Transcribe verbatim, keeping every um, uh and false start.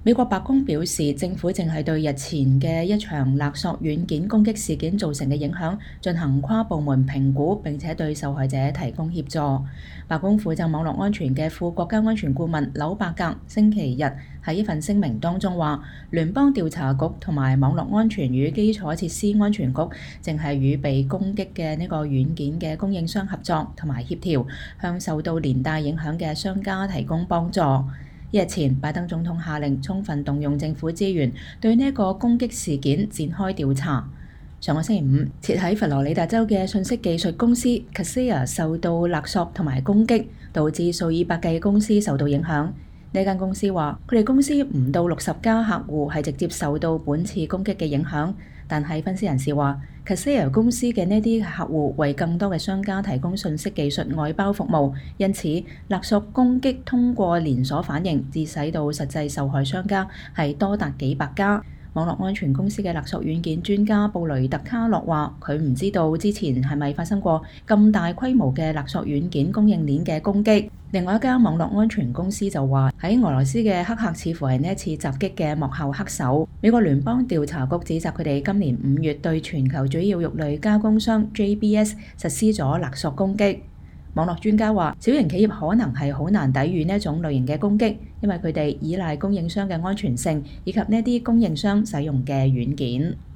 美國白宮表示，政府正係對日前嘅一場勒索軟件攻擊事件造成嘅影響進行跨部門評估，並且對受害者提供協助。白宮負責網絡安全嘅副國家安全顧問紐伯格星期日喺一份聲明當中話，聯邦調查局同埋網絡安全與基礎設施安全局正係與被攻擊嘅呢個軟件嘅供應商合作同埋協調，向受到連帶影響嘅商家提供幫助。一日前，拜登總統下令充分動用政府資源，對呢一個攻擊事件展開調查。上個星期五，設喺佛羅里達州嘅信息技術公司 Kaseya 受到勒索同埋攻擊，導致數以百計公司受到影響。呢間公司話，佢哋公司唔到六十家客戶係直接受到本次攻擊嘅影響，但係分析人士話，Kaseya 公司嘅呢啲客戶為更多嘅商家提供信息技術外包服務，因此勒索攻擊通過連鎖反應，致使到實際受害商家係多達幾百家。網絡安全公司嘅勒索軟件專家布雷特卡洛話，佢唔知道之前係咪發生過咁大規模嘅勒索軟件供應鏈嘅攻擊。另外一家網絡安全公司就話，喺俄羅斯嘅黑客似乎係呢一次襲擊嘅幕後黑手。美國聯邦調查局指責佢哋今年五月對全球主要肉類加工商 J B S 實施咗勒索攻擊。網絡專家話，小型企業可能係好難抵禦呢一種類型嘅攻擊，因為佢哋依賴供應商嘅安全性以及呢啲供應商使用嘅軟件。